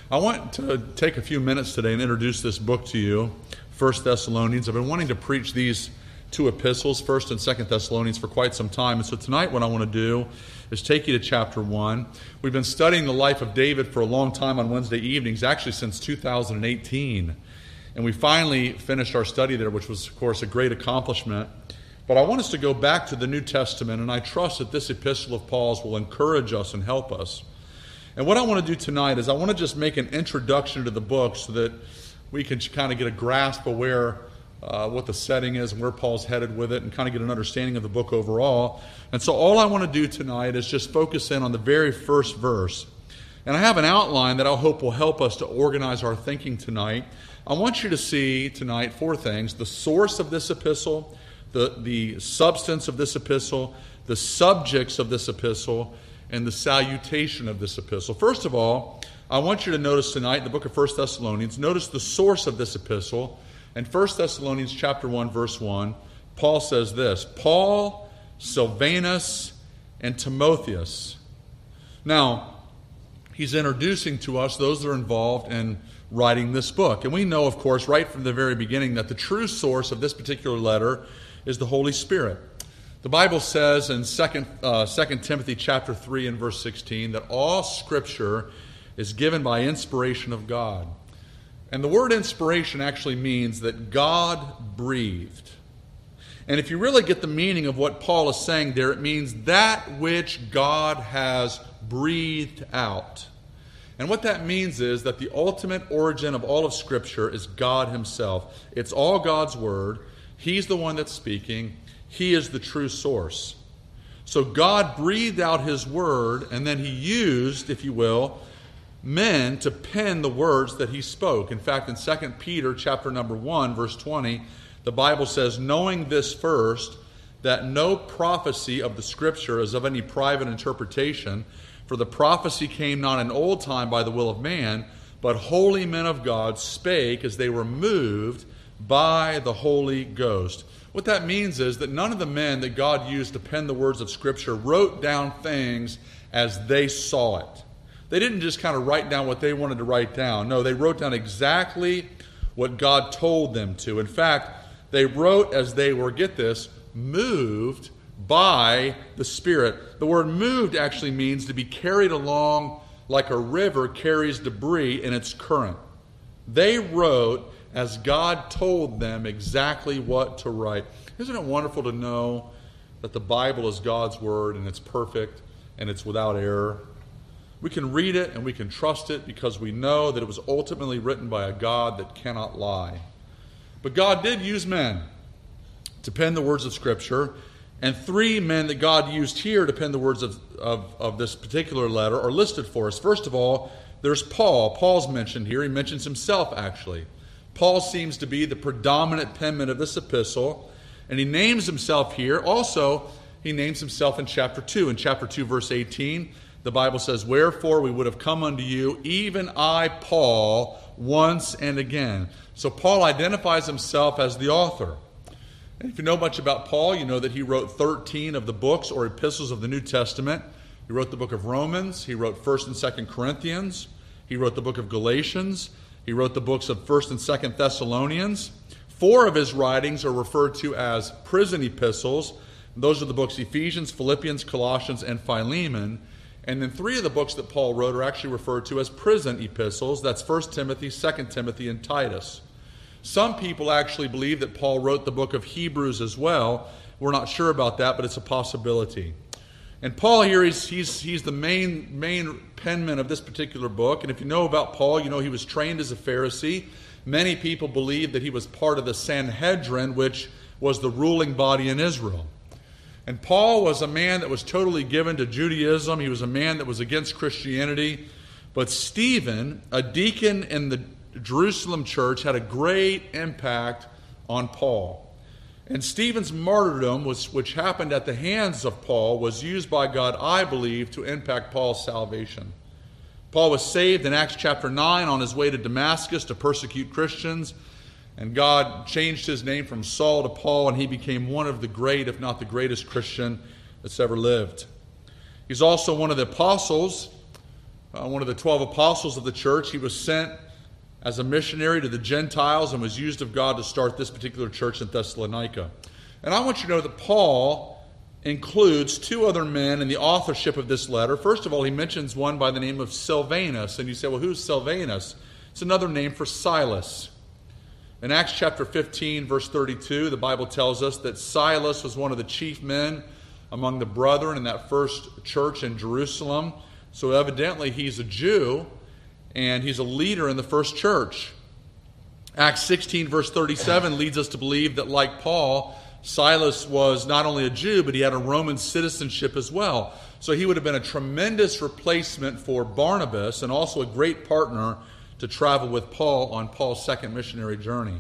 I want to take a few minutes today and introduce this book to you, 1 Thessalonians. I've been wanting to preach these two epistles, 1 and 2 Thessalonians, for quite some time. And so tonight what I want to do is take you to chapter 1. We've been studying the life of David for a long time on Wednesday evenings, actually since 2018. And we finally finished our study there, which was, of course, a great accomplishment. But I want us to go back to the New Testament, and I trust that this epistle of Paul's will encourage us and help us. And what I want to do tonight is I want to just make an introduction to the book so that we can kind of get a grasp of what the setting is and where Paul's headed with it, and kind of get an understanding of the book overall. And so all I want to do tonight is just focus in on the very first verse. And I have an outline that I hope will help us to organize our thinking tonight. I want you to see tonight four things: the source of this epistle, the substance of this epistle, the subjects of this epistle, and the salutation of this epistle. First of all, I want you to notice tonight in the book of 1 Thessalonians, notice the source of this epistle. In 1 Thessalonians chapter 1, verse 1, Paul says this: Paul, Silvanus, and Timotheus. Now, he's introducing to us those that are involved in writing this book. And we know, of course, right from the very beginning that the true source of this particular letter is the Holy Spirit. The Bible says in 2 Timothy chapter 3 and verse 16 that all Scripture is given by inspiration of God. And the word inspiration actually means that God breathed. And if you really get the meaning of what Paul is saying there, it means that which God has breathed out. And what that means is that the ultimate origin of all of Scripture is God Himself. It's all God's Word. He's the one that's speaking. He is the true source. So God breathed out His Word, and then He used, if you will, men to pen the words that He spoke. In fact, in 2 Peter chapter number 1, verse 20, the Bible says, knowing this first, that no prophecy of the Scripture is of any private interpretation, for the prophecy came not in old time by the will of man, but holy men of God spake as they were moved by the Holy Ghost. What that means is that none of the men that God used to pen the words of Scripture wrote down things as they saw it. They didn't just kind of write down what they wanted to write down. No, they wrote down exactly what God told them to. In fact, they wrote as they were, get this, moved by the Spirit. The word moved actually means to be carried along like a river carries debris in its current. They wrote as God told them exactly what to write. Isn't it wonderful to know that the Bible is God's Word and it's perfect and it's without error? We can read it and we can trust it because we know that it was ultimately written by a God that cannot lie. But God did use men to pen the words of Scripture, and three men that God used here to pen the words of this particular letter are listed for us. First of all, there's Paul. Paul's mentioned here. He mentions himself, actually. Paul seems to be the predominant penman of this epistle, and he names himself here. Also, he names himself in chapter 2. In chapter 2, verse 18, the Bible says, wherefore we would have come unto you, even I, Paul, once and again. So Paul identifies himself as the author. And if you know much about Paul, you know that he wrote 13 of the books or epistles of the New Testament. He wrote the book of Romans. He wrote 1st and 2nd Corinthians. He wrote the book of Galatians. He wrote the books of 1st and 2nd Thessalonians. 4 of his writings are referred to as prison epistles. Those are the books Ephesians, Philippians, Colossians, and Philemon. And then 3 of the books that Paul wrote are actually referred to as prison epistles. That's 1 Timothy, 2 Timothy, and Titus. Some people actually believe that Paul wrote the book of Hebrews as well. We're not sure about that, but it's a possibility. And Paul here, he's the main penman of this particular book. And if you know about Paul, you know he was trained as a Pharisee. Many people believe that he was part of the Sanhedrin, which was the ruling body in Israel. And Paul was a man that was totally given to Judaism. He was a man that was against Christianity. But Stephen, a deacon in the Jerusalem church, had a great impact on Paul. And Stephen's martyrdom, which happened at the hands of Paul, was used by God, I believe, to impact Paul's salvation. Paul was saved in Acts chapter 9 on his way to Damascus to persecute Christians. And God changed his name from Saul to Paul, and he became one of the great, if not the greatest Christian that's ever lived. He's also one of the apostles one of the 12 apostles of the church. He was sent as a missionary to the Gentiles and was used of God to start this particular church in Thessalonica. And I want you to know that Paul includes two other men in the authorship of this letter. First of all, he mentions one by the name of Silvanus. And you say, well, who's Silvanus? It's another name for Silas. In Acts chapter 15, verse 32, the Bible tells us that Silas was one of the chief men among the brethren in that first church in Jerusalem. So evidently he's a Jew, and he's a leader in the first church. Acts 16, verse 37 leads us to believe that, like Paul, Silas was not only a Jew, but he had a Roman citizenship as well. So he would have been a tremendous replacement for Barnabas and also a great partner to travel with Paul on Paul's second missionary journey.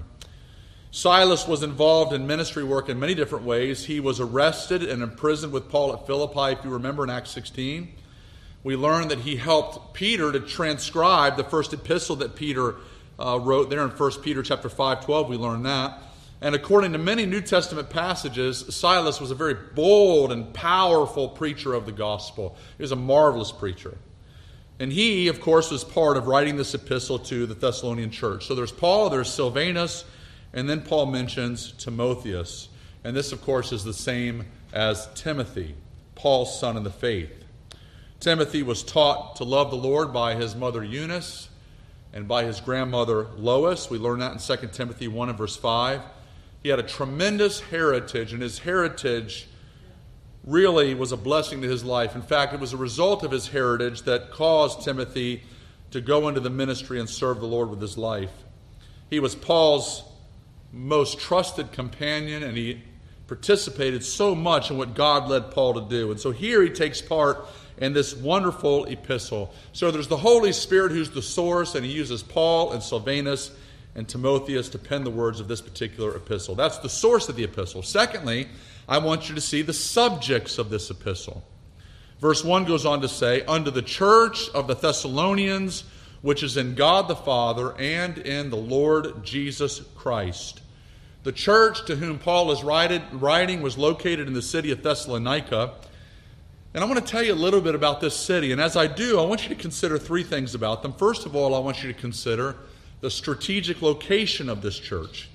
Silas was involved in ministry work in many different ways. He was arrested and imprisoned with Paul at Philippi, if you remember in Acts 16. We learn that he helped Peter to transcribe the first epistle that Peter wrote there in 1 Peter chapter 5:12. We learn that. And according to many New Testament passages, Silas was a very bold and powerful preacher of the gospel. He was a marvelous preacher. And he, of course, was part of writing this epistle to the Thessalonian church. So there's Paul, there's Silvanus, and then Paul mentions Timotheus. And this, of course, is the same as Timothy, Paul's son in the faith. Timothy was taught to love the Lord by his mother Eunice and by his grandmother Lois. We learn that in 2 Timothy 1 and verse 5. He had a tremendous heritage, and his heritage really was a blessing to his life. In fact, it was a result of his heritage that caused Timothy to go into the ministry and serve the Lord with his life. He was Paul's most trusted companion, and he participated so much in what God led Paul to do. And so here he takes part in this wonderful epistle. So there's the Holy Spirit who's the source, and he uses Paul and Silvanus and Timotheus to pen the words of this particular epistle. That's the source of the epistle. Secondly, I want you to see the subjects of this epistle. Verse 1 goes on to say, unto the church of the Thessalonians, which is in God the Father and in the Lord Jesus Christ. The church to whom Paul is writing was located in the city of Thessalonica. And I want to tell you a little bit about this city. And as I do, I want you to consider three things about them. First of all, I want you to consider the strategic location of this church.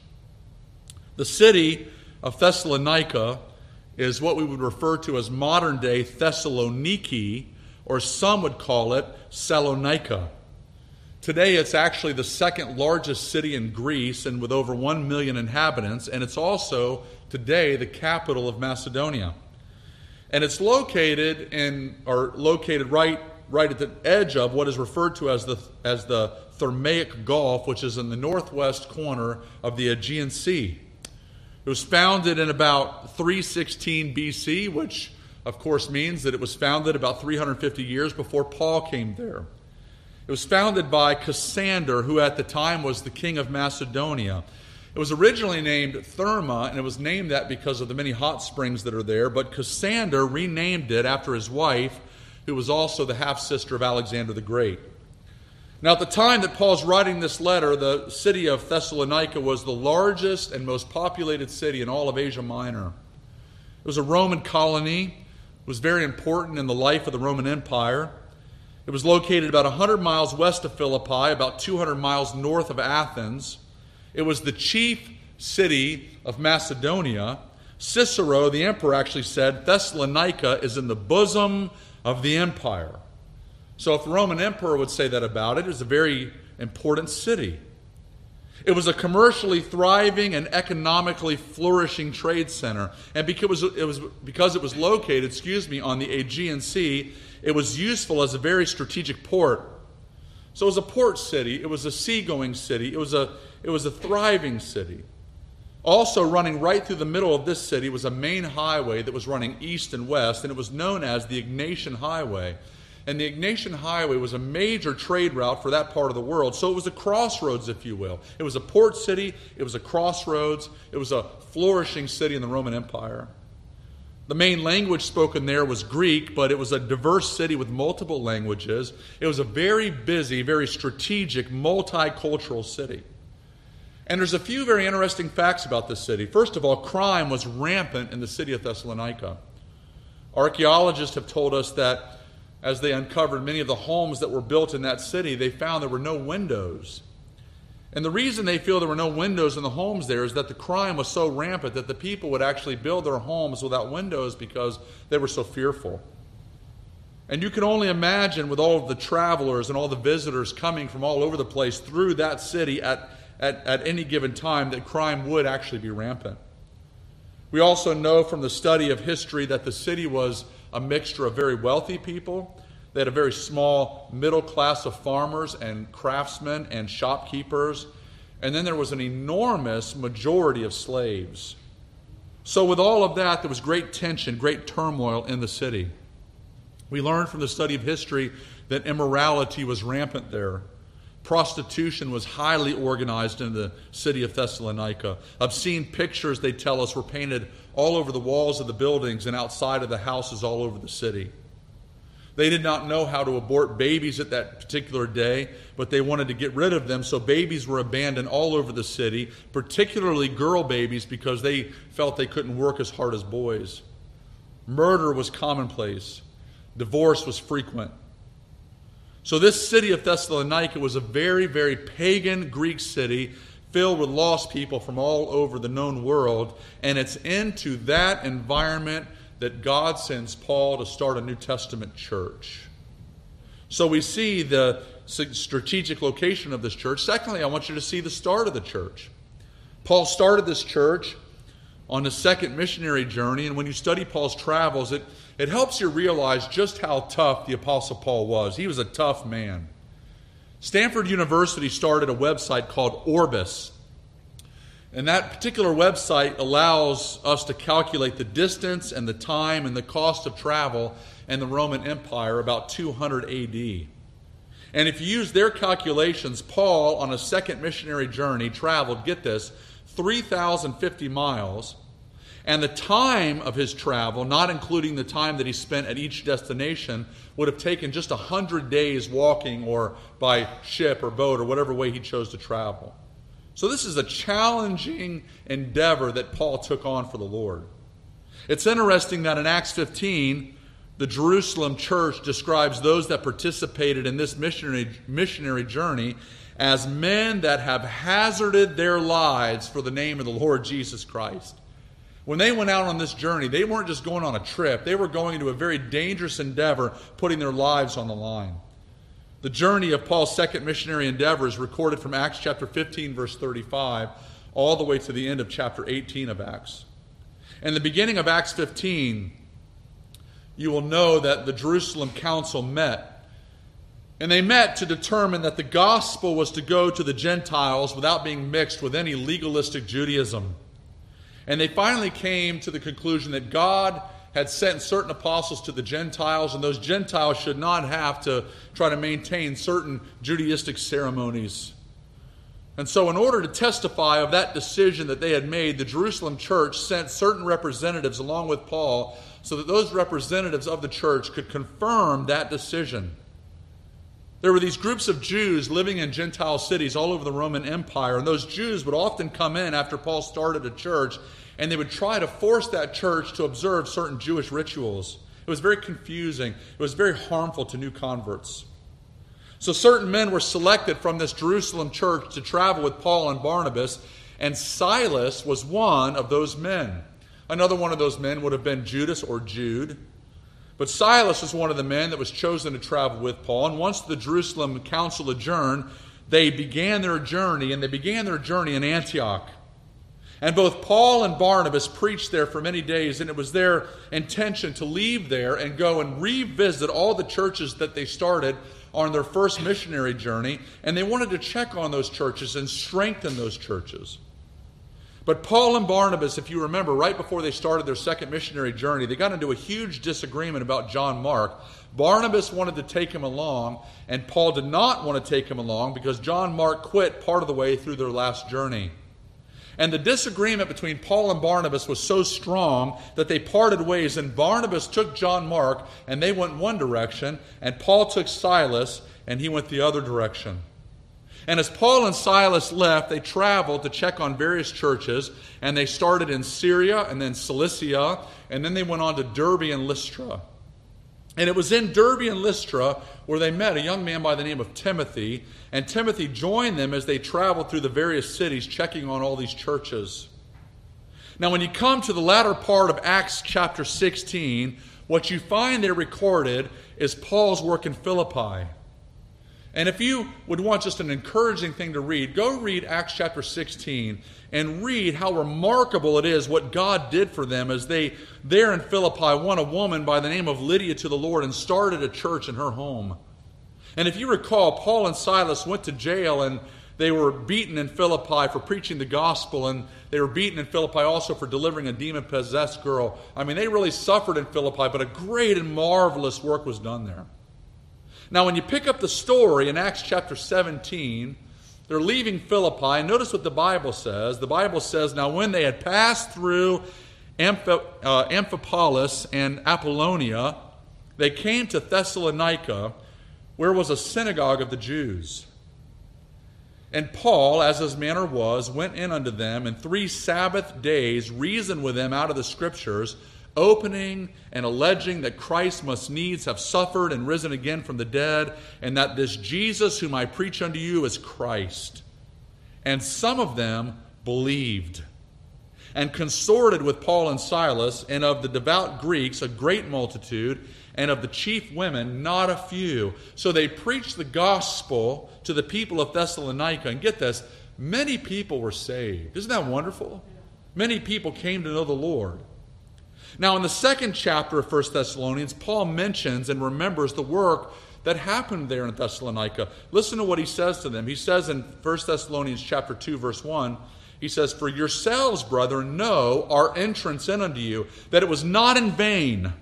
The city of Thessalonica is what we would refer to as modern-day Thessaloniki, or some would call it Salonika. Today, it's actually the second largest city in Greece, and with over 1 million inhabitants, and it's also today the capital of Macedonia. And it's located right at the edge of what is referred to as the Thermaic Gulf, which is in the northwest corner of the Aegean Sea. It was founded in about 316 BC, which of course means that it was founded about 350 years before Paul came there. It was founded by Cassander, who at the time was the king of Macedonia. It was originally named Therma, and it was named that because of the many hot springs that are there, but Cassander renamed it after his wife, who was also the half-sister of Alexander the Great. Now, at the time that Paul's writing this letter, the city of Thessalonica was the largest and most populated city in all of Asia Minor. It was a Roman colony. It was very important in the life of the Roman Empire. It was located about 100 miles west of Philippi, about 200 miles north of Athens. It was the chief city of Macedonia. Cicero, the emperor, actually said Thessalonica is in the bosom of the empire. So if the Roman emperor would say that about it, it was a very important city. It was a commercially thriving and economically flourishing trade center. And because it was located, on the Aegean Sea, it was useful as a very strategic port. So it was a port city, it was a seagoing city, it was a thriving city. Also running right through the middle of this city was a main highway that was running east and west, and it was known as the Egnatian Highway. And the Egnatian Highway was a major trade route for that part of the world, so it was a crossroads, if you will. It was a port city, it was a crossroads, it was a flourishing city in the Roman Empire. The main language spoken there was Greek, but it was a diverse city with multiple languages. It was a very busy, very strategic, multicultural city. And there's a few very interesting facts about this city. First of all, crime was rampant in the city of Thessalonica. Archaeologists have told us that as they uncovered many of the homes that were built in that city, they found there were no windows. And the reason they feel there were no windows in the homes there is that the crime was so rampant that the people would actually build their homes without windows because they were so fearful. And you can only imagine, with all of the travelers and all the visitors coming from all over the place through that city at any given time, that crime would actually be rampant. We also know from the study of history that the city was a mixture of very wealthy people. They had a very small middle class of farmers and craftsmen and shopkeepers. And then there was an enormous majority of slaves. So with all of that, there was great tension, great turmoil in the city. We learned from the study of history that immorality was rampant there. Prostitution was highly organized in the city of Thessalonica. Obscene pictures, they tell us, were painted all over the walls of the buildings and outside of the houses all over the city. They did not know how to abort babies at that particular day, but they wanted to get rid of them, so babies were abandoned all over the city, particularly girl babies, because they felt they couldn't work as hard as boys. Murder was commonplace. Divorce was frequent. So this city of Thessalonica was a very, very pagan Greek city filled with lost people from all over the known world. And it's into that environment that God sends Paul to start a New Testament church. So we see the strategic location of this church. Secondly, I want you to see the start of the church. Paul started this church on the second missionary journey, and when you study Paul's travels, it helps you realize just how tough the Apostle Paul was. He was a tough man. Stanford University started a website called Orbis, and that particular website allows us to calculate the distance and the time and the cost of travel in the Roman Empire about 200 AD. And if you use their calculations, Paul, on a second missionary journey, traveled, get this, 3,050 miles, and the time of his travel, not including the time that he spent at each destination, would have taken just 100 days walking or by ship or boat or whatever way he chose to travel. So this is a challenging endeavor that Paul took on for the Lord. It's interesting that in Acts 15, the Jerusalem church describes those that participated in this missionary journey as men that have hazarded their lives for the name of the Lord Jesus Christ. When they went out on this journey, they weren't just going on a trip. They were going into a very dangerous endeavor, putting their lives on the line. The journey of Paul's second missionary endeavor is recorded from Acts chapter 15, verse 35, all the way to the end of chapter 18 of Acts. In the beginning of Acts 15, you will know that the Jerusalem council met. And they met to determine that the gospel was to go to the Gentiles without being mixed with any legalistic Judaism. And they finally came to the conclusion that God had sent certain apostles to the Gentiles, and those Gentiles should not have to try to maintain certain Judaistic ceremonies. And so in order to testify of that decision that they had made, the Jerusalem church sent certain representatives along with Paul so that those representatives of the church could confirm that decision. There were these groups of Jews living in Gentile cities all over the Roman Empire, and those Jews would often come in after Paul started a church, and they would try to force that church to observe certain Jewish rituals. It was very confusing. It was very harmful to new converts. So certain men were selected from this Jerusalem church to travel with Paul and Barnabas, and Silas was one of those men. Another one of those men would have been Judas or Jude. But Silas was one of the men that was chosen to travel with Paul. And once the Jerusalem council adjourned, they began their journey, and they began their journey in Antioch. And both Paul and Barnabas preached there for many days, and it was their intention to leave there and go and revisit all the churches that they started on their first missionary journey, and they wanted to check on those churches and strengthen those churches. But Paul and Barnabas, if you remember, right before they started their second missionary journey, they got into a huge disagreement about John Mark. Barnabas wanted to take him along, and Paul did not want to take him along because John Mark quit part of the way through their last journey. And the disagreement between Paul and Barnabas was so strong that they parted ways, and Barnabas took John Mark, and they went one direction, and Paul took Silas, and he went the other direction. And as Paul and Silas left, they traveled to check on various churches, and they started in Syria and then Cilicia, and then they went on to Derbe and Lystra. And it was in Derbe and Lystra where they met a young man by the name of Timothy. And Timothy joined them as they traveled through the various cities, checking on all these churches. Now, when you come to the latter part of Acts chapter 16, what you find there recorded is Paul's work in Philippi. And if you would want just an encouraging thing to read, go read Acts chapter 16 and read how remarkable it is what God did for them as they, there in Philippi, won a woman by the name of Lydia to the Lord and started a church in her home. And if you recall, Paul and Silas went to jail and they were beaten in Philippi for preaching the gospel, and they were beaten in Philippi also for delivering a demon-possessed girl. I mean, they really suffered in Philippi, but a great and marvelous work was done there. Now, when you pick up the story in Acts chapter 17, they're leaving Philippi, and notice what the Bible says. The Bible says, now when they had passed through Amphipolis and Apollonia, they came to Thessalonica, where was a synagogue of the Jews. And Paul, as his manner was, went in unto them, and 3 Sabbath days reasoned with them out of the Scriptures, opening and alleging that Christ must needs have suffered and risen again from the dead, and that this Jesus whom I preach unto you is Christ. And some of them believed, and consorted with Paul and Silas, and of the devout Greeks a great multitude, and of the chief women not a few. So they preached the gospel to the people of Thessalonica. And get this, many people were saved. Isn't that wonderful? Many people came to know the Lord. Now, in the second chapter of 1 Thessalonians, Paul mentions and remembers the work that happened there in Thessalonica. Listen to what he says to them. He says in 1 Thessalonians chapter 2, verse 1, he says, for yourselves, brethren, know our entrance in unto you, that it was not in vain.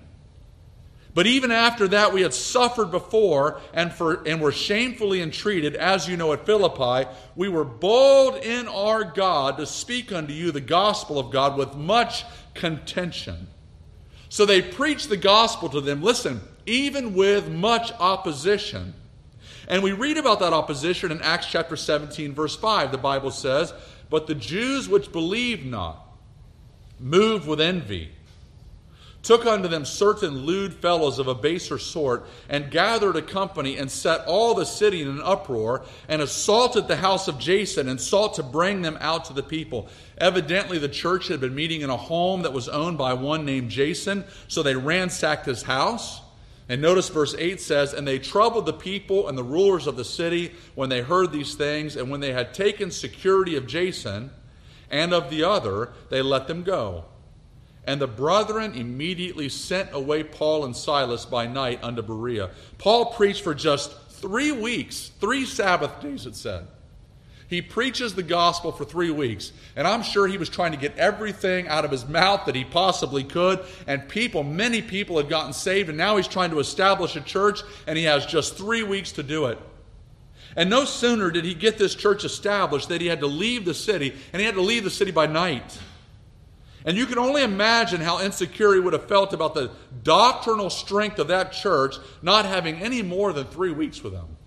But even after that we had suffered before and were shamefully entreated, as you know at Philippi, we were bold in our God to speak unto you the gospel of God with much contention. So they preached the gospel to them, listen, even with much opposition. And we read about that opposition in Acts chapter 17, verse 5. The Bible says, but the Jews which believed not, moved with envy, took unto them certain lewd fellows of a baser sort, and gathered a company, and set all the city in an uproar, and assaulted the house of Jason, and sought to bring them out to the people. Evidently the church had been meeting in a home that was owned by one named Jason, so they ransacked his house. And notice verse 8 says, and they troubled the people and the rulers of the city when they heard these things, and when they had taken security of Jason and of the other, they let them go. And the brethren immediately sent away Paul and Silas by night unto Berea. Paul preached for just 3 weeks, 3 Sabbath days it said. He preaches the gospel for 3 weeks. And I'm sure he was trying to get everything out of his mouth that he possibly could. And many people had gotten saved. And now he's trying to establish a church. And he has just 3 weeks to do it. And no sooner did he get this church established that he had to leave the city. And he had to leave the city by night. And you can only imagine how insecure he would have felt about the doctrinal strength of that church not having any more than 3 weeks with them.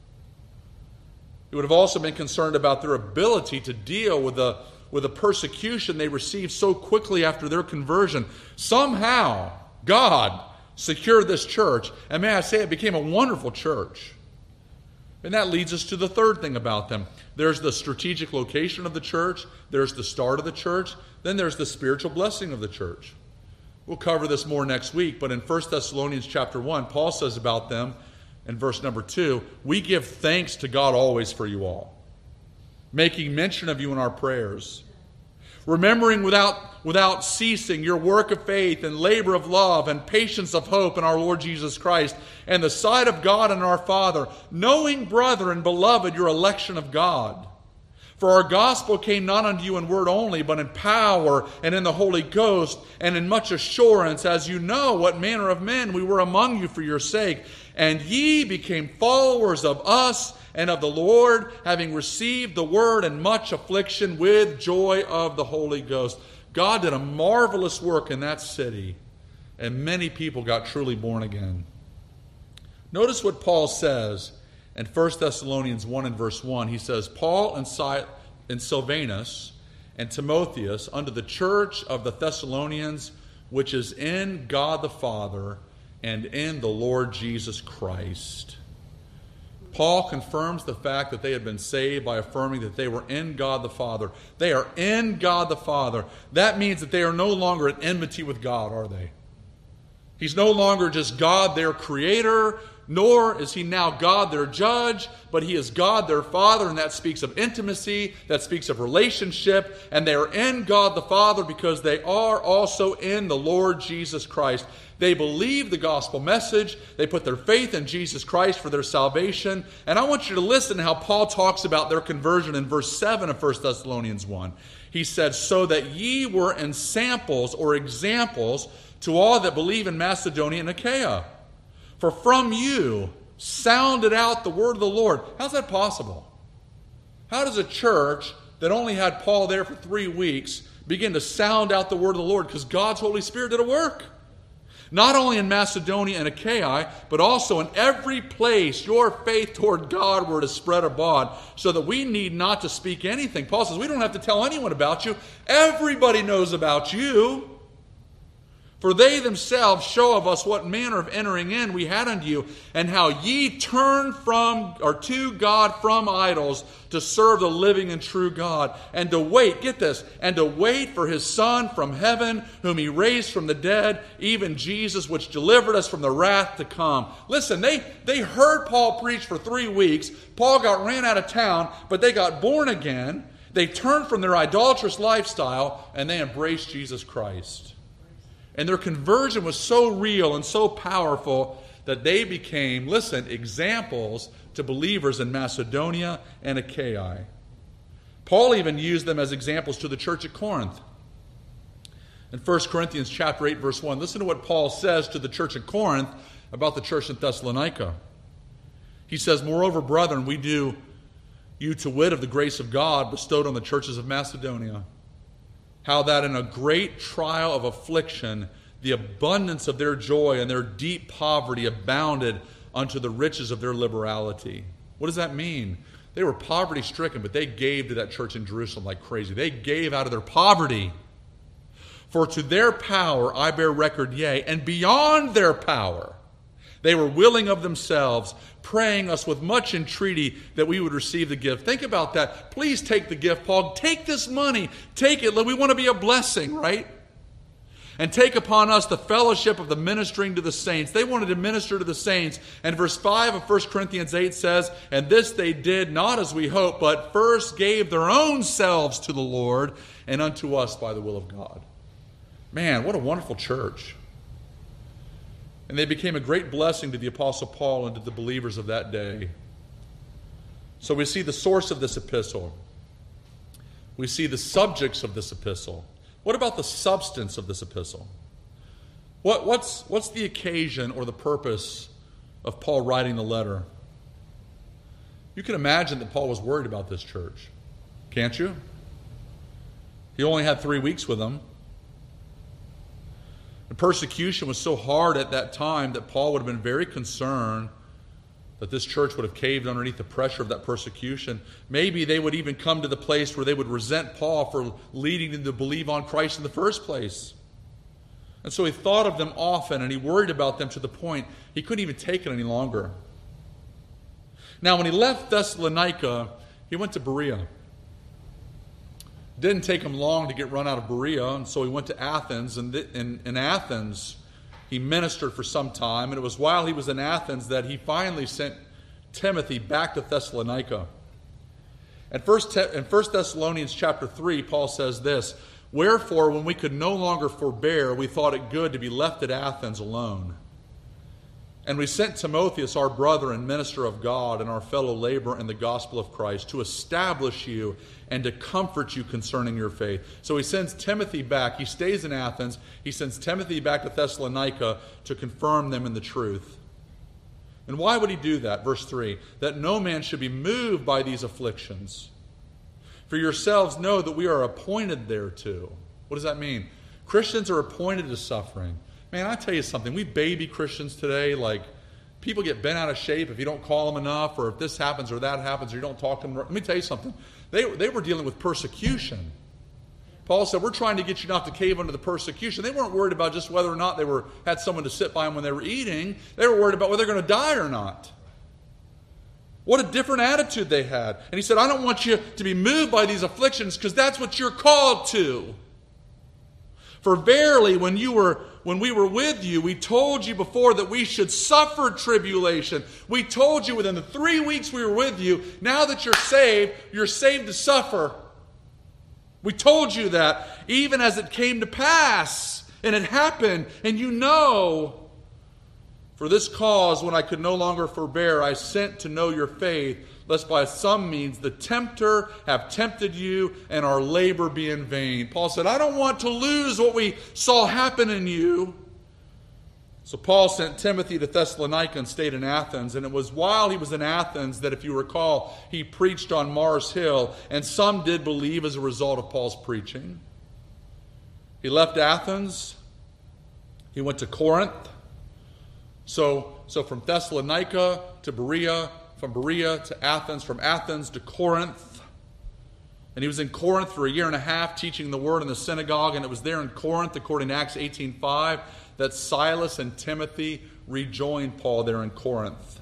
He would have also been concerned about their ability to deal with the persecution they received so quickly after their conversion. Somehow, God secured this church, and may I say, it became a wonderful church. And that leads us to the third thing about them. There's the strategic location of the church. There's the start of the church. Then there's the spiritual blessing of the church. We'll cover this more next week, but in 1 Thessalonians chapter 1, Paul says about them in verse number 2, we give thanks to God always for you all, making mention of you in our prayers, remembering without ceasing your work of faith and labor of love and patience of hope in our Lord Jesus Christ, and the sight of God and our Father, knowing, brethren, beloved, your election of God. For our gospel came not unto you in word only, but in power and in the Holy Ghost, and in much assurance, as you know what manner of men we were among you for your sake. And ye became followers of us and of the Lord, having received the word and much affliction with joy of the Holy Ghost. God did a marvelous work in that city, and many people got truly born again. Notice what Paul says in 1 Thessalonians 1 and verse 1. He says, Paul and Silvanus and Timotheus unto the church of the Thessalonians, which is in God the Father, and in the Lord Jesus Christ. Paul confirms the fact that they had been saved by affirming that they were in God the Father. They are in God the Father. That means that they are no longer at enmity with God, are they? He's no longer just God, their creator, nor is he now God, their judge, but he is God, their Father, and that speaks of intimacy, that speaks of relationship, and they are in God the Father because they are also in the Lord Jesus Christ. They believe the gospel message. They put their faith in Jesus Christ for their salvation. And I want you to listen to how Paul talks about their conversion in verse 7 of 1 Thessalonians 1. He said, so that ye were in samples or examples to all that believe in Macedonia and Achaia. For from you sounded out the word of the Lord. How's that possible? How does a church that only had Paul there for 3 weeks begin to sound out the word of the Lord? Because God's Holy Spirit did a work. Not only in Macedonia and Achaia, but also in every place your faith toward God were to spread abroad, so that we need not to speak anything. Paul says we don't have to tell anyone about you. Everybody knows about you. For they themselves show of us what manner of entering in we had unto you, and how ye turned from or to God from idols to serve the living and true God, and to wait, get this, and to wait for his Son from heaven, whom he raised from the dead, even Jesus, which delivered us from the wrath to come. Listen, they heard Paul preach for 3 weeks. Paul ran out of town, but they got born again. They turned from their idolatrous lifestyle, and they embraced Jesus Christ. And their conversion was so real and so powerful that they became, listen, examples to believers in Macedonia and Achaia. Paul even used them as examples to the church at Corinth. In 1 Corinthians chapter 8, verse 1, listen to what Paul says to the church at Corinth about the church at Thessalonica. He says, moreover, brethren, we do you to wit of the grace of God bestowed on the churches of Macedonia, how that in a great trial of affliction, the abundance of their joy and their deep poverty abounded unto the riches of their liberality. What does that mean? They were poverty-stricken, but they gave to that church in Jerusalem like crazy. They gave out of their poverty. For to their power I bear record, yea, and beyond their power, they were willing of themselves, praying us with much entreaty that we would receive the gift. Think about that. Please take the gift, Paul. Take this money. Take it. We want to be a blessing, right? And take upon us the fellowship of the ministering to the saints. They wanted to minister to the saints. And verse 5 of 1 Corinthians 8 says, and this they did not as we hoped, but first gave their own selves to the Lord and unto us by the will of God. Man, what a wonderful church. And they became a great blessing to the Apostle Paul and to the believers of that day. So we see the source of this epistle. We see the subjects of this epistle. What about the substance of this epistle? What's the occasion or the purpose of Paul writing the letter? You can imagine that Paul was worried about this church, can't you? He only had 3 weeks with them. The persecution was so hard at that time that Paul would have been very concerned that this church would have caved underneath the pressure of that persecution. Maybe they would even come to the place where they would resent Paul for leading them to believe on Christ in the first place. And so he thought of them often, and he worried about them to the point he couldn't even take it any longer. Now, when he left Thessalonica, he went to Berea. Didn't take him long to get run out of Berea, and so he went to Athens. And in Athens, he ministered for some time, and it was while he was in Athens that he finally sent Timothy back to Thessalonica. In 1 Thessalonians chapter 3, Paul says this, wherefore, when we could no longer forbear, we thought it good to be left at Athens alone. And we sent Timotheus, our brother and minister of God, and our fellow laborer in the gospel of Christ, to establish you and to comfort you concerning your faith. So he sends Timothy back. He stays in Athens. He sends Timothy back to Thessalonica to confirm them in the truth. And why would he do that? Verse 3, that no man should be moved by these afflictions. For yourselves know that we are appointed thereto. What does that mean? Christians are appointed to suffering. Man, I tell you something, we baby Christians today, like, people get bent out of shape if you don't call them enough, or if this happens or that happens, or you don't talk to them. Let me tell you something. They were dealing with persecution. Paul said, we're trying to get you not to cave under the persecution. They weren't worried about just whether or not they had someone to sit by them when they were eating. They were worried about whether they're going to die or not. What a different attitude they had. And he said, I don't want you to be moved by these afflictions because that's what you're called to. For verily, when we were with you, we told you before that we should suffer tribulation. We told you within the 3 weeks we were with you, now that you're saved to suffer. We told you that even as it came to pass, and it happened, and you know. For this cause, when I could no longer forbear, I sent to know your faith, lest by some means the tempter have tempted you and our labor be in vain. Paul said, I don't want to lose what we saw happen in you. So Paul sent Timothy to Thessalonica and stayed in Athens. And it was while he was in Athens that, if you recall, he preached on Mars Hill. And some did believe as a result of Paul's preaching. He left Athens. He went to Corinth. So from Thessalonica to Berea, from Berea to Athens, from Athens to Corinth. And he was in Corinth for 1.5 years teaching the word in the synagogue. And it was there in Corinth, according to Acts 18:5, that Silas and Timothy rejoined Paul there in Corinth.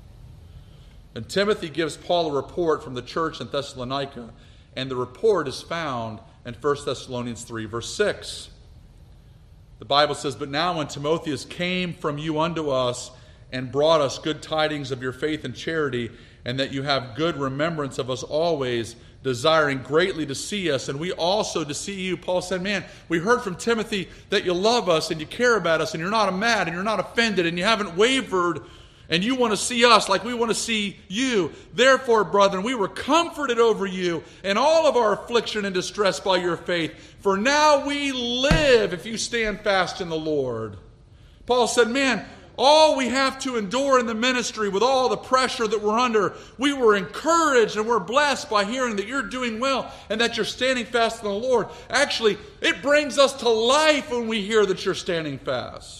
And Timothy gives Paul a report from the church in Thessalonica. And the report is found in 1 Thessalonians 3, verse 6. The Bible says, But now when Timotheus came from you unto us and brought us good tidings of your faith and charity, and that you have good remembrance of us always, desiring greatly to see us, and we also to see you. Paul said, man, we heard from Timothy that you love us and you care about us and you're not mad and you're not offended and you haven't wavered and you want to see us like we want to see you. Therefore, brethren, we were comforted over you in all of our affliction and distress by your faith. For now we live if you stand fast in the Lord. Paul said, man, all we have to endure in the ministry with all the pressure that we're under, we were encouraged and we're blessed by hearing that you're doing well and that you're standing fast in the Lord. Actually, it brings us to life when we hear that you're standing fast.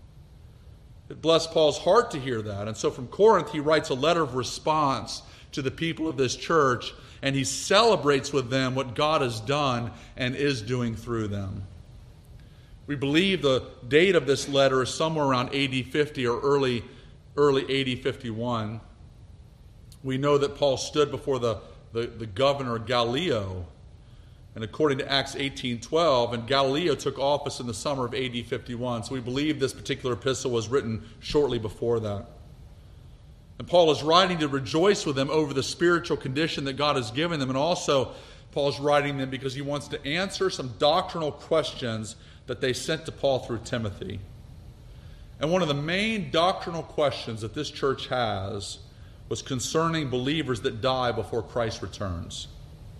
It blessed Paul's heart to hear that. And so from Corinth, he writes a letter of response to the people of this church, and he celebrates with them what God has done and is doing through them. We believe the date of this letter is somewhere around AD 50 or early AD 51. We know that Paul stood before the governor Gallio, and according to Acts 18:12, and Gallio took office in the summer of AD 51. So we believe this particular epistle was written shortly before that. And Paul is writing to rejoice with them over the spiritual condition that God has given them, and also Paul is writing them because he wants to answer some doctrinal questions that they sent to Paul through Timothy. And one of the main doctrinal questions that this church has was concerning believers that die before Christ returns.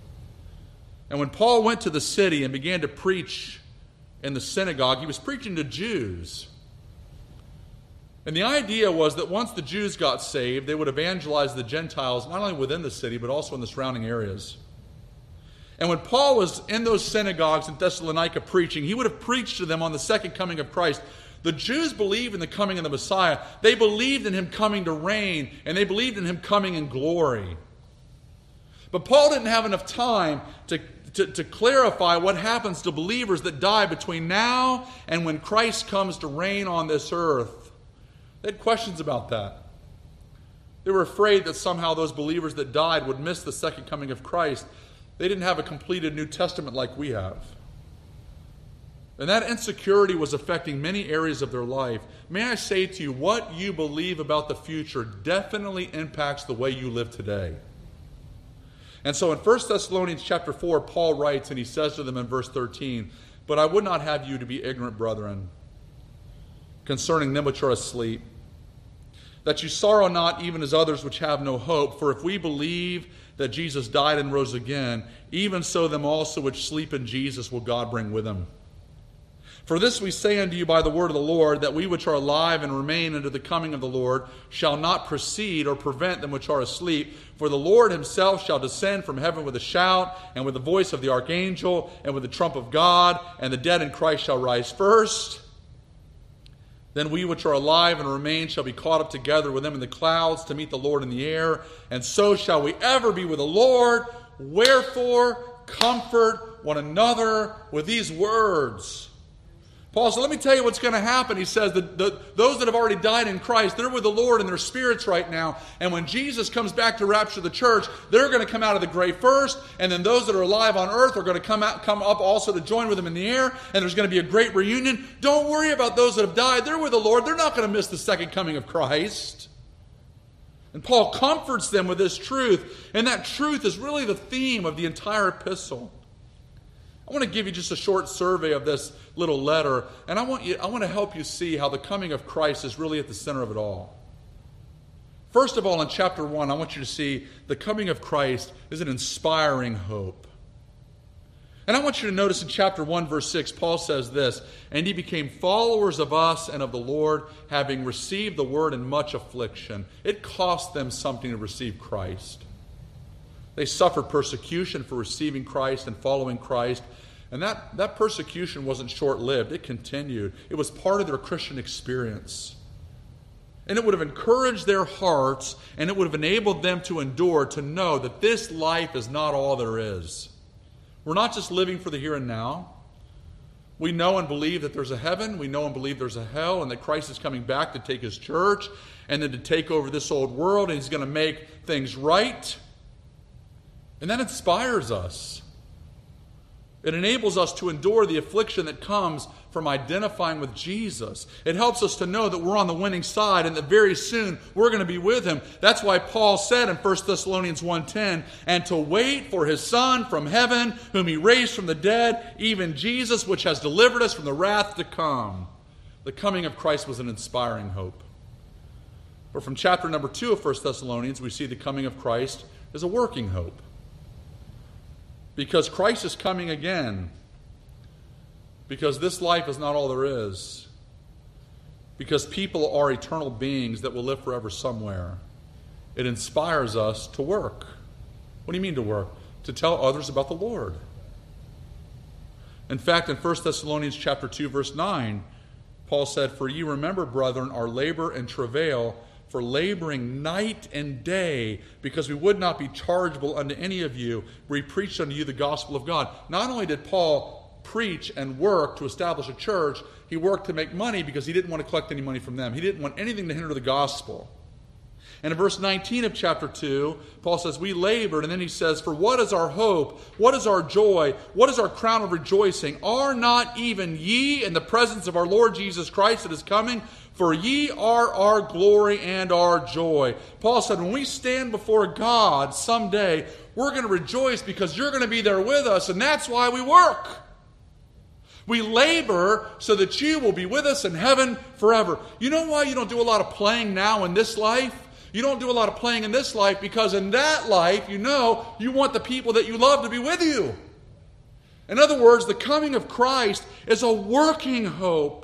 And when Paul went to the city and began to preach in the synagogue, he was preaching to Jews. And the idea was that once the Jews got saved, they would evangelize the Gentiles, not only within the city, but also in the surrounding areas. And when Paul was in those synagogues in Thessalonica preaching, he would have preached to them on the second coming of Christ. The Jews believed in the coming of the Messiah. They believed in him coming to reign, and they believed in him coming in glory. But Paul didn't have enough time to clarify what happens to believers that die between now and when Christ comes to reign on this earth. They had questions about that. They were afraid that somehow those believers that died would miss the second coming of Christ. They didn't have a completed New Testament like we have. And that insecurity was affecting many areas of their life. May I say to you, what you believe about the future definitely impacts the way you live today. And so in 1 Thessalonians chapter 4, Paul writes, and he says to them in verse 13, But I would not have you to be ignorant, brethren, concerning them which are asleep, that you sorrow not even as others which have no hope. For if we believe that Jesus died and rose again, even so them also which sleep in Jesus will God bring with him. For this we say unto you by the word of the Lord, that we which are alive and remain unto the coming of the Lord shall not precede or prevent them which are asleep. For the Lord himself shall descend from heaven with a shout, and with the voice of the archangel, and with the trump of God, and the dead in Christ shall rise first. Then we which are alive and remain shall be caught up together with them in the clouds to meet the Lord in the air, and so shall we ever be with the Lord. Wherefore, comfort one another with these words. Paul said, let me tell you what's going to happen. He says that those that have already died in Christ, they're with the Lord in their spirits right now. And when Jesus comes back to rapture the church, they're going to come out of the grave first. And then those that are alive on earth are going to come up also to join with them in the air. And there's going to be a great reunion. Don't worry about those that have died. They're with the Lord. They're not going to miss the second coming of Christ. And Paul comforts them with this truth. And that truth is really the theme of the entire epistle. I want to give you just a short survey of this little letter, and I want to help you see how the coming of Christ is really at the center of it all. First of all, in chapter 1, I want you to see the coming of Christ is an inspiring hope. And I want you to notice in chapter 1, verse 6, Paul says this, "And ye became followers of us and of the Lord, having received the word in much affliction." It cost them something to receive Christ. They suffered persecution for receiving Christ and following Christ. And that persecution wasn't short-lived. It continued. It was part of their Christian experience. And it would have encouraged their hearts, and it would have enabled them to endure, to know that this life is not all there is. We're not just living for the here and now. We know and believe that there's a heaven. We know and believe there's a hell, and that Christ is coming back to take his church and then to take over this old world, and he's going to make things right. And that inspires us. It enables us to endure the affliction that comes from identifying with Jesus. It helps us to know that we're on the winning side and that very soon we're going to be with him. That's why Paul said in 1 Thessalonians 1:10, "And to wait for his Son from heaven, whom he raised from the dead, even Jesus, which has delivered us from the wrath to come." The coming of Christ was an inspiring hope. But from chapter number 2 of 1 Thessalonians, we see the coming of Christ as a working hope. Because Christ is coming again. Because this life is not all there is. Because people are eternal beings that will live forever somewhere. It inspires us to work. What do you mean to work? To tell others about the Lord. In fact, in 1 Thessalonians chapter 2, verse 9, Paul said, "For ye remember, brethren, our labor and travail, for laboring night and day, because we would not be chargeable unto any of you. We preached unto you the gospel of God." Not only did Paul preach and work to establish a church, he worked to make money because he didn't want to collect any money from them. He didn't want anything to hinder the gospel. And in verse 19 of chapter 2, Paul says, "We labored," and then he says, "For what is our hope? What is our joy? What is our crown of rejoicing? Are not even ye in the presence of our Lord Jesus Christ that is coming? For ye are our glory and our joy." Paul said, when we stand before God someday, we're going to rejoice because you're going to be there with us, and that's why we work. We labor so that you will be with us in heaven forever. You know why you don't do a lot of playing now in this life? You don't do a lot of playing in this life because in that life, you know, you want the people that you love to be with you. In other words, the coming of Christ is a working hope.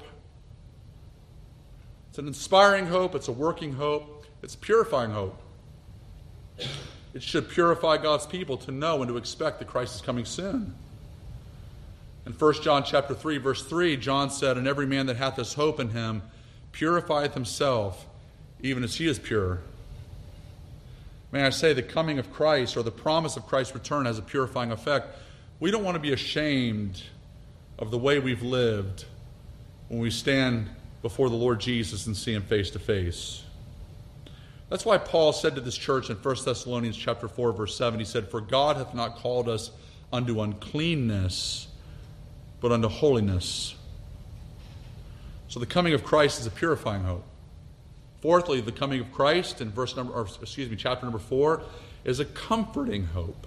It's an inspiring hope. It's a working hope. It's a purifying hope. It should purify God's people to know and to expect that Christ is coming soon. In 1 John chapter 3, verse 3, John said, "And every man that hath this hope in him purifieth himself, even as he is pure." May I say, the coming of Christ or the promise of Christ's return has a purifying effect. We don't want to be ashamed of the way we've lived when we stand before the Lord Jesus and see him face to face. That's why Paul said to this church in 1 Thessalonians chapter 4, verse 7, he said, "For God hath not called us unto uncleanness, but unto holiness." So the coming of Christ is a purifying hope. Fourthly, the coming of Christ in chapter number 4 is a comforting hope.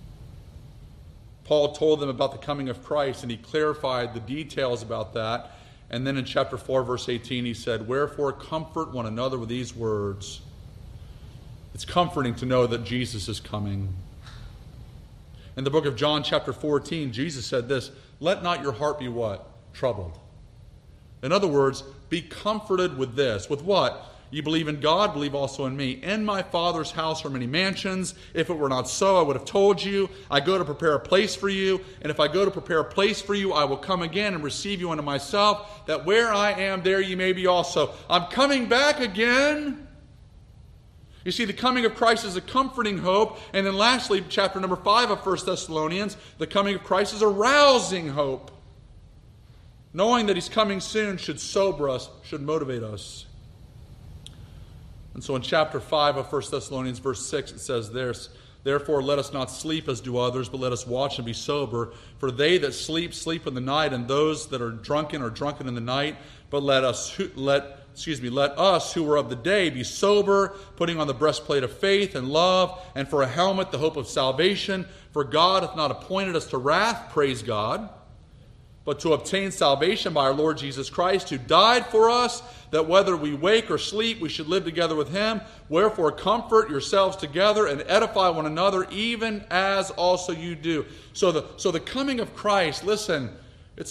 Paul told them about the coming of Christ, and he clarified the details about that. And then in chapter 4, verse 18, he said, "Wherefore comfort one another with these words." It's comforting to know that Jesus is coming. In the book of John, chapter 14, Jesus said this, "Let not your heart be" what? Troubled. In other words, be comforted with this. With what? You believe in God, believe also in me. In my Father's house are many mansions. If it were not so, I would have told you. I go to prepare a place for you. And if I go to prepare a place for you, I will come again and receive you unto myself, that where I am, there you may be also. I'm coming back again. You see, the coming of Christ is a comforting hope. And then lastly, chapter number 5 of 1 Thessalonians, the coming of Christ is a rousing hope. Knowing that He's coming soon should sober us, should motivate us. And so in chapter 5 of 1 Thessalonians, verse 6, it says this, "Therefore let us not sleep as do others, but let us watch and be sober. For they that sleep, sleep in the night, and those that are drunken in the night. But let us who are of the day be sober, putting on the breastplate of faith and love, and for a helmet the hope of salvation. For God hath not appointed us to wrath," praise God, "but to obtain salvation by our Lord Jesus Christ, who died for us, that whether we wake or sleep, we should live together with Him. Wherefore comfort yourselves together and edify one another, even as also you do." So the coming of Christ, listen, it's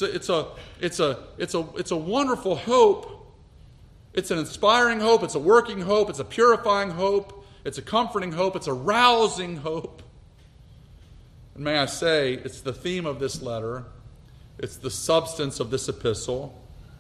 a wonderful hope. It's an inspiring hope. It's a working hope. It's a purifying hope. It's a comforting hope. It's a rousing hope. And may I say, it's the theme of this letter. It's the substance of this epistle.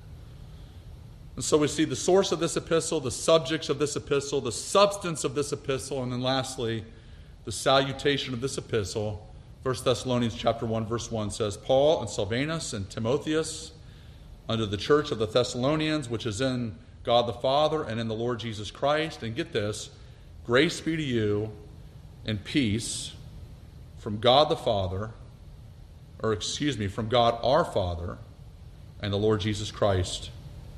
And so we see the source of this epistle, the subjects of this epistle, the substance of this epistle, and then lastly, the salutation of this epistle. 1 Thessalonians chapter 1, verse 1 says, "Paul and Silvanus and Timotheus, unto the church of the Thessalonians, which is in God the Father and in the Lord Jesus Christ." And get this, "Grace be to you and peace from God the Father," from God our Father and the Lord Jesus Christ.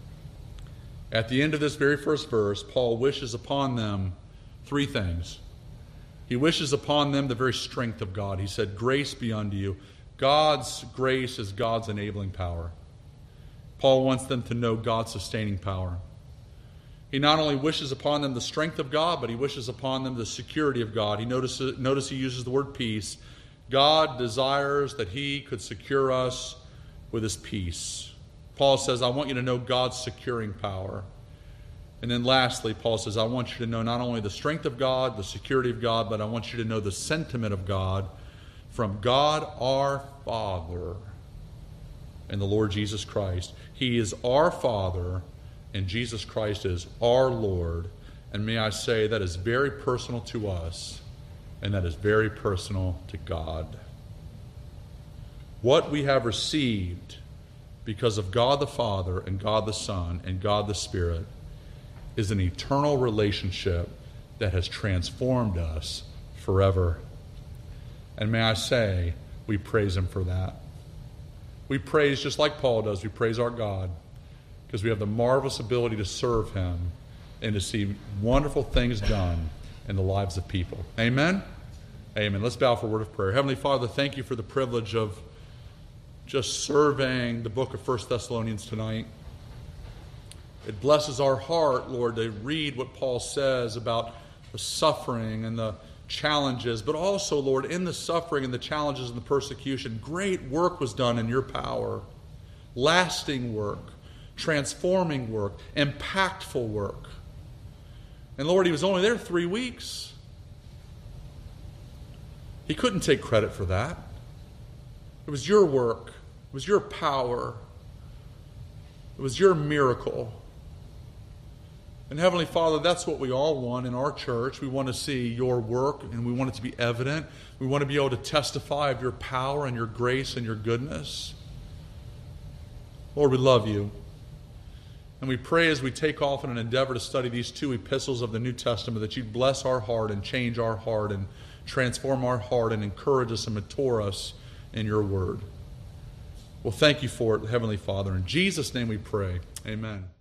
At the end of this very first verse, Paul wishes upon them three things. He wishes upon them the very strength of God. He said, "Grace be unto you." God's grace is God's enabling power. Paul wants them to know God's sustaining power. He not only wishes upon them the strength of God, but he wishes upon them the security of God. Notice he uses the word peace. God desires that He could secure us with His peace. Paul says, "I want you to know God's securing power." And then lastly, Paul says, "I want you to know not only the strength of God, the security of God, but I want you to know the sentiment of God from God our Father and the Lord Jesus Christ." He is our Father, and Jesus Christ is our Lord. And may I say, that is very personal to us, and that is very personal to God. What we have received because of God the Father and God the Son and God the Spirit is an eternal relationship that has transformed us forever. And may I say, we praise Him for that. We praise, just like Paul does, we praise our God because we have the marvelous ability to serve Him and to see wonderful things done in the lives of people. Amen? Amen. Let's bow for a word of prayer. Heavenly Father, thank You for the privilege of just surveying the book of 1 Thessalonians tonight. It blesses our heart, Lord, to read what Paul says about the suffering and the challenges, but also, Lord, in the suffering and the challenges and the persecution, great work was done in Your power. Lasting work, transforming work, impactful work. And Lord, He was only there 3 weeks. He couldn't take credit for that. It was Your work. It was Your power. It was Your miracle. And Heavenly Father, that's what we all want in our church. We want to see Your work, and we want it to be evident. We want to be able to testify of Your power and Your grace and Your goodness. Lord, we love You. And we pray as we take off in an endeavor to study these two epistles of the New Testament that You'd bless our heart and change our heart and transform our heart and encourage us and mature us in Your word. Well, thank You for it, Heavenly Father. In Jesus' name we pray. Amen.